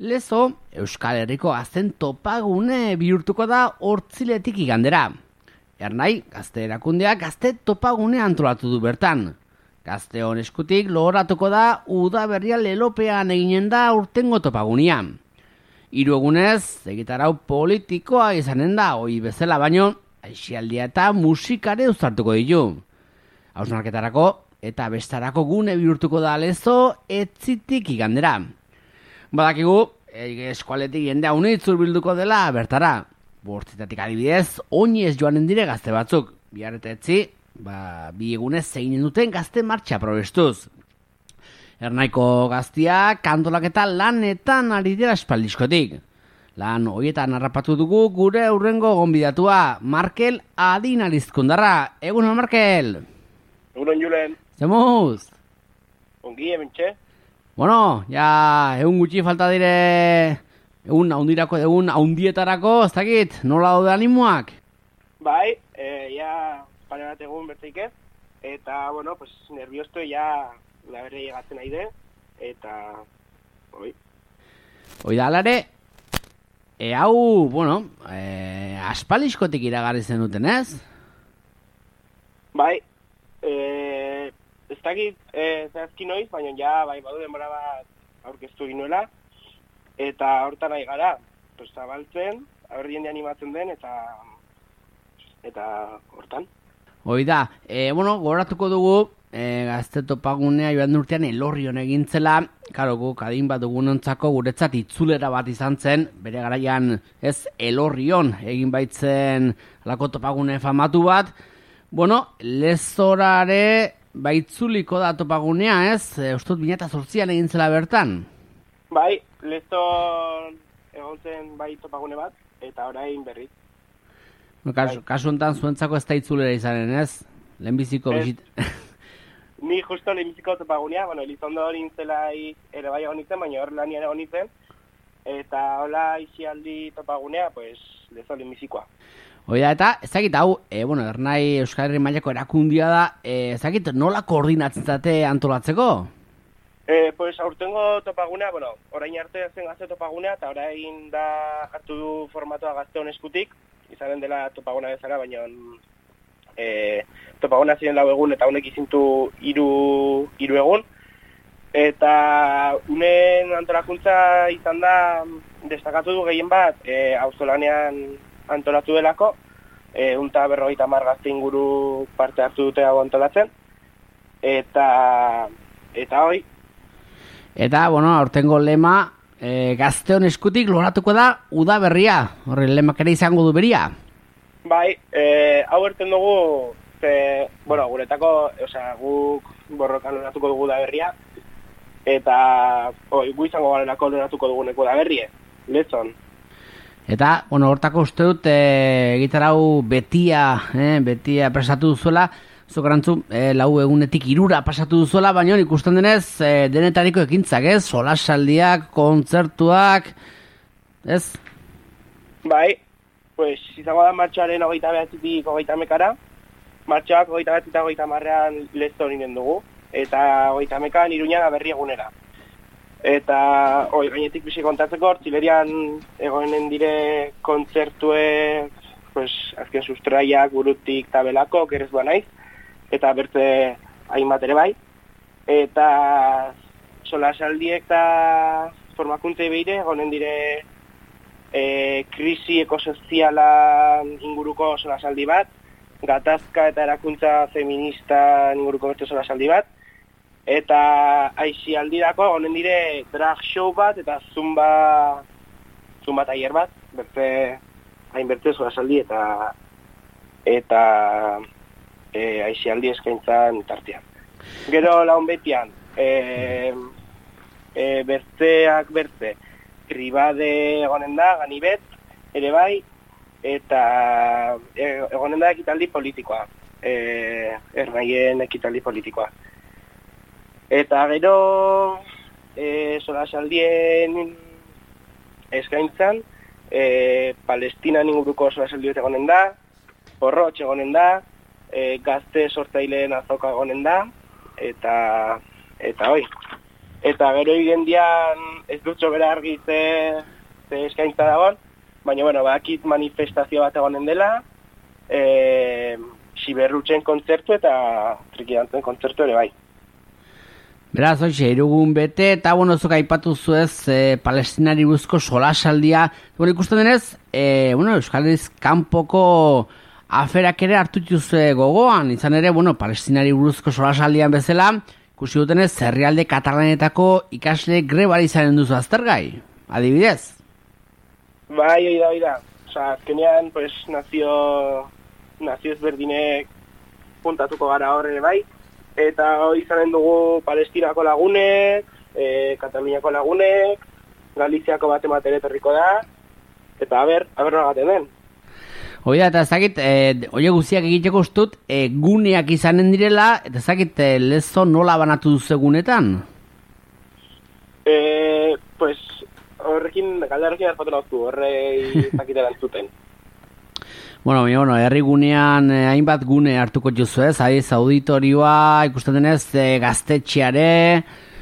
Lezo, Euskal Herriko gazten topagune bihurtuko da Hortziletik igandera. Ernai, gazte erakundeak gazte topagune antolatu du bertan. Gazteon eskutik logoratuko da udaberria lelopean eginen da urtengo topagunia. 3 egunez, egitarau politikoa izanen da, hoi bezala baino, aisialdia eta musikare uztartuko ditu. Hausnarketarako eta bestarako gune bihurtuko da Lezo Etzitik igandera. Badakigu, eskualetik jendea unitzur bilduko dela bertara. Bortzitatik adibidez, oinez joanen dire gazte batzuk. Bihar eta etzi, 2 egunez zeinen duten gazte martxa probestuz. Ernaiko gaztia kantolaketa lanetan ari dira espaldiskotik. Lan horietan harrapatu dugu gure hurrengo gonbidatua, Markel Adinarizkundarra. Egunon, Markel! Egunon, Julen. Zemuz? Ongi, hementxe? Bueno, ja, egun gutxi falta dire, egun haundietarako, ez dakit, nola daude animoak? Bai, ja, pare bat egun bertzeik ez, eta, bueno, pues, nerviosto, ja, la berre llegatzen aide, eta, oi. Hoi da, alare, hau, bueno, aspaliskotik iragarri zen duten, ez? Bai, ez dakit zehazki noiz, baina ja, bai, badu denbora bat aurkeztu ginuela, eta hortan nahi gara, pues, zabaltzen, aberri jende animatzen den, eta hortan. Hoi da, bueno, goratuko dugu, gazte topagunea joan urtean Elorrion egintzela, karo, guk adin bat dugunontzako guretzat itzulera bat izan zen, bere garaian ez Elorrion egin baitzen lako topagune famatu bat, bueno, Lezorare baitzuliko da topagunea, ez? Ustut 2008an egin zela bertan? Bai, Lezon egon zen bai topagune bat, eta orain berriz. Kasu honetan zuentzako ez da itzulera izanen, ez? Lehenbiziko bizit... Ni justo lehenbiziko topagunea, bueno, Elizondo hori zelai ere bai egon nintzen, baina hor lanian egon nintzen, eta hola isialdi topagunea, pues, Lezon lehenbizikoa. Oida, eta ezagit hau, bueno, Ernai Euskal Herri mailako erakundia da, ezagit nola koordinatzen zate antolatzeko? Pues aurtengo topagunea, bueno, orain arte zen gazte topagunea, eta orain da hartu du formatoa gazteon eskutik, izanen dela topaguna bezala, baina topaguna ziren 4 egun, eta honek izintu 3 egun, eta unen antolakuntza izan da, destakatu du gehien bat, auzolanean antolatu delako, 150 gazte inguru parte hartu dute hau antolatzen, eta hoi. Eta, bueno, aurtengo lema, gazteon eskutik loratuko da udaberria, horre lemak ere izango du beria. Bai, hau erten dugu, bueno, guretako, osea, guk borrokan loratuko dugu udaberria, eta, gu izango garelako loratuko duguneko udaberrie, Lezon. Eta, bueno, hortako uste dut egitarau betia pasatu duzuela, zokarantzu, 4 egunetik 3 pasatu duzuela, baina ikusten denez, denetariko ekintzak, ez? Solasaldiak, kontzertuak, ez? Bai, pues, izango da martxoaren 29-tik 30-ekara, martxoak 29 eta 30-ean Lezon inen dugu, eta 30-ekan Iruñan Aberri egunera. Eta, gainetik bizi kontatzeko, Hortzilerian egonen dire kontzertue, pues, azken sustraiak, burutik tabelako, kerez naiz, eta bertze hainbat ere bai. Eta solasaldiek eta formakuntzei behire, egonen dire krisi ekosozialan inguruko solasaldi bat, gatazka eta erakuntza feminista inguruko beste solasaldi bat, eta aisialdirako honen dire drag show bat eta zumba tailer bat, hainberte solasaldi eta aisialdi eskaintzan tartean. Gero laun betian, bertzeak bertze, Ribade egonen da, Ganibet, ere bai, eta egonen da ekitaldi politikoa, Ernaien ekitaldi politikoa. Eta gero solasaldien eskaintzan, Palestinan inguruko solasaldiet egonen da, Porrotx egonen da, gazte sortzaileen azoka egonen da, eta hoi. Eta gero igendian ez dutxo bera argi ze eskaintza dagoen, baina, bueno, bakit manifestazio bat egonen dela, Siberrutxen kontzertu eta Trikidantzen kontzertu ere bai. Beraz, hoxe, irugun bete, eta, bueno, zuk aipatu zuez, Palestinari buruzko solasaldia. Bueno, ikusten denez, Euskal Herriz kanpoko aferak ere hartu dituzue gogoan, izan ere, bueno, Palestinari buruzko solasaldian bezala, ikusi dutenez, herrialde katalanetako ikasle grebari izanen duzu aztergai, adibidez? Bai, hori da. Osa, azkenean, pues, nazio ezberdinek puntatuko gara horre bai, eta hori izanen dugu Palestinako lagunek, Kataluniako lagunek, Galiziako bat ematen etorriko da, eta aber nagaten den. Hoi da, eta ezakit, oie guztiak egiteko ustut, guneak izanen direla, eta ezakit, lezo nola banatu duzu egunetan? Pues, galdarekin hartatu nauztu, horrei zakiteran zuten. Bueno, herri gunean hainbat gune hartuko juzu ez, adiz auditorioa, ikusten denez, gaztetxeare.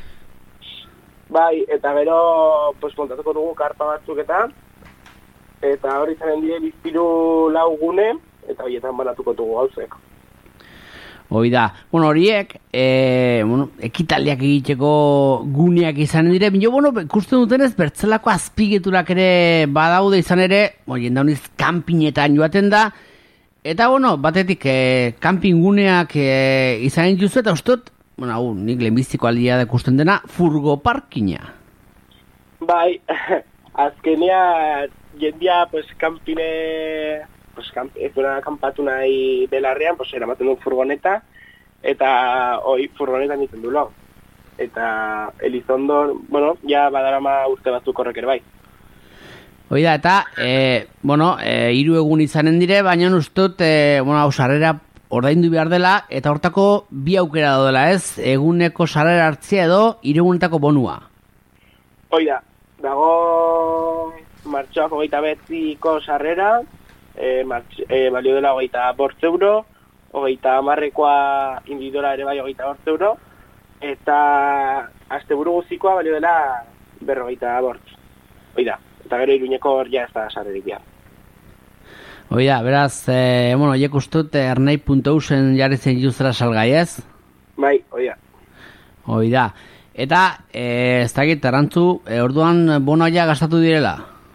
Bai, eta gero, pues, montatuko dugu karpa batzuk eta hori zanen dire bizpiru lau gune, eta horietan banatuko dugu gauzek. Hoi da, horiek, ekitaldiak egiteko guneak izan dire, ikusten dutenez, bertzelako azpigiturak ere badaude izan ere, jendauniz kanpinetan joaten da, eta, batetik, kanpin guneak izan dituzu, eta ustot, nik lehenbiztiko aldia da ikusten dena, furgo parkina. Bai, azkenea, jendia, pues, kanpine... ez duena kanpatu nahi belarrean, eramaten du furgoneta, eta hoi furgonetan iten du lau. Eta Elizondo, ja badarama urte batzuk horrek ere bai. Hoi da, eta, 3 egun izanen dire, baina ustut, sarrera ordaindu behar dela, eta hortako 2 aukera daudela ez, eguneko sarrera hartzia edo 3 egunetako bonua. Hoi da, dago martxoak 29ko sarrera, balio dela 25 euro, 30ekoa individuala ere bai 25 euro, eta asteburu guztikoa balio dela 55. Hoi da, eta gero Iruñeko hor ja ez da sarrerik behar. Hoi da, beraz, hiek ustut ernai.eusen jarri zen juzera salgai ez? Bai, hoi da. Hoi da, eta ez dakit, erantzu, orduan bonoa gastatu direla?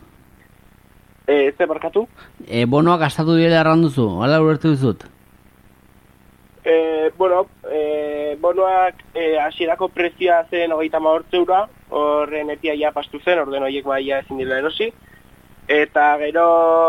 Ze barkatu? Bonoa gastatu direla erranduzu, hala ulertu dizut? Bonoak hasierako prezioa zen 38 euro, horren epia ja pastu zen, orden horiek baia ezin dira erosi, eta gero,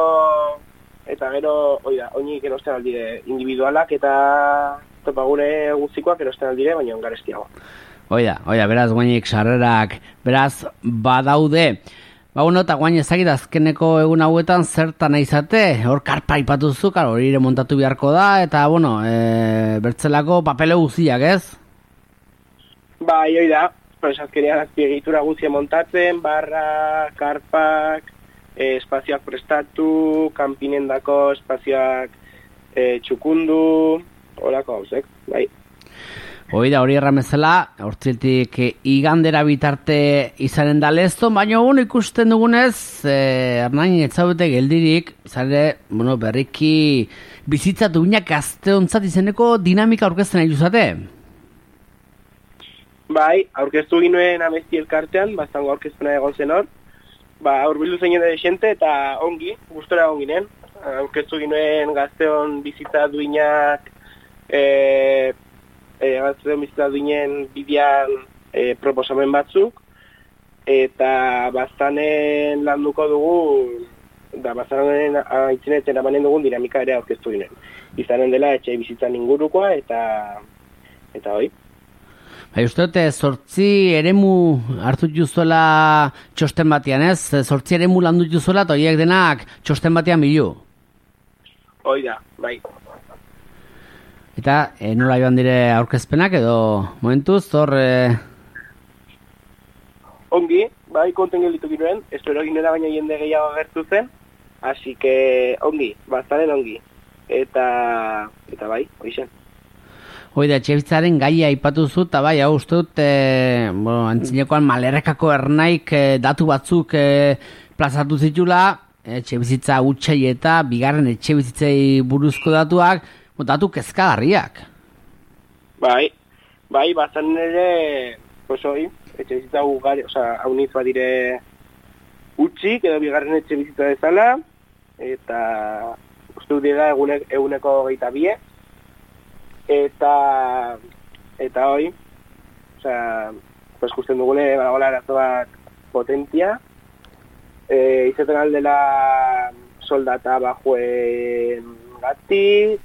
oinik erosten aldire individualak eta topagune guztikoak erosten aldire, baina ongarestiago. Oida, beraz guainik sarrerak, beraz badaude. Eta guain ezagit azkeneko egun hauetan zertan nahi izate, hor karpa ipatuzu, hori ere montatu beharko da, eta, bertzelako papele guztiak, ez? Bai, hoi da, azkenean azpiegitura guztia montatzen, barra, karpak, espazioak prestatu, kanpinendako espazioak txukundu, horako gauzek, bai. Hoi da, hori erramezela, hortziltik igandera bitarte izanen da lezton, baina ikusten dugunez, Hernain etzaudete geldirik, zare, berriki bizitza duinak gazteontzat izeneko dinamika aurkezten nahi duzate? Bai, aurkeztu ginuen Amesti elkartean, bastango aurkezpena egon zen hor, urbildu zeinen da desente eta ongi, gustora egon ginen, aurkeztu ginuen gazteon bizitza duinak, gazteon bizitza duinen bidean proposamen batzuk, eta bastanen landuko dugu, da bastanen aitzinetzen amanen dugun dinamika ere aurkeztu ginen. Izanen dela etxe bizitzan ingurukoa eta hoi. Uste dute, 8 eremu hartu juzuela txosten batean, ez? 8 eremu landu juzuela, eta horiek denak txosten batean bilu. Hoi da, bai. Eta nola joan dire aurkezpenak edo momentuz, hor... Ongi, bai, konten gelitu ginoen, espero ginera baina jende gehiago agertu zen, hasi que ongi, bastaren ongi. Eta bai, hoixen. Hoi da, etxebizitzaren gaia aipatu zu, eta bai, hau uste dut, antzinekoan malerrekako ernaik datu batzuk plazatu zitula, etxebizitza hutsei eta bigarren etxebizitzei buruzko datuak, datu kezkagarriak. Bai, bazan ere, hoi, etxebizitza ugari, haunitz badire utxik edo bigarren etxebizitza dezala, eta uste dut dira eguneko 22, eta hoi, ikusten dugune, badagoela arazo bat potentia, izaten aldela soldata bajuen gati,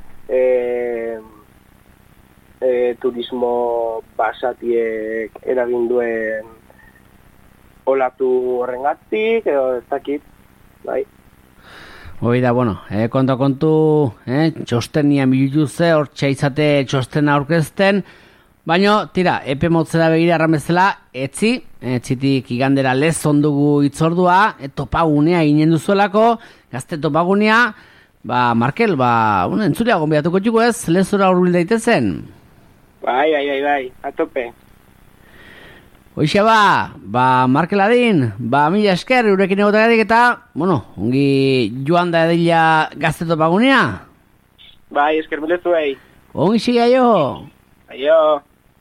turismo basatiek eragin duen olatu horrengatik, edo ez dakit, bai. Hoi da, kontu, txostenian bilutze, hortxe izate txostena aurkezten, baina, tira, epe motzera begira erramezela, etzitik igandera lez ondugu itzordua, topagunea ginen duzuelako, gazte topagunea, Markel, entzurea gombiatuko txuko ez, lezora urbil daitezen. Bai, atope. Hoixe Markeladin, mila esker, urekin egotagatik eta, ongi joan da edila gazte topagunea? Bai, esker milezu, Ongi siga jo. Aio.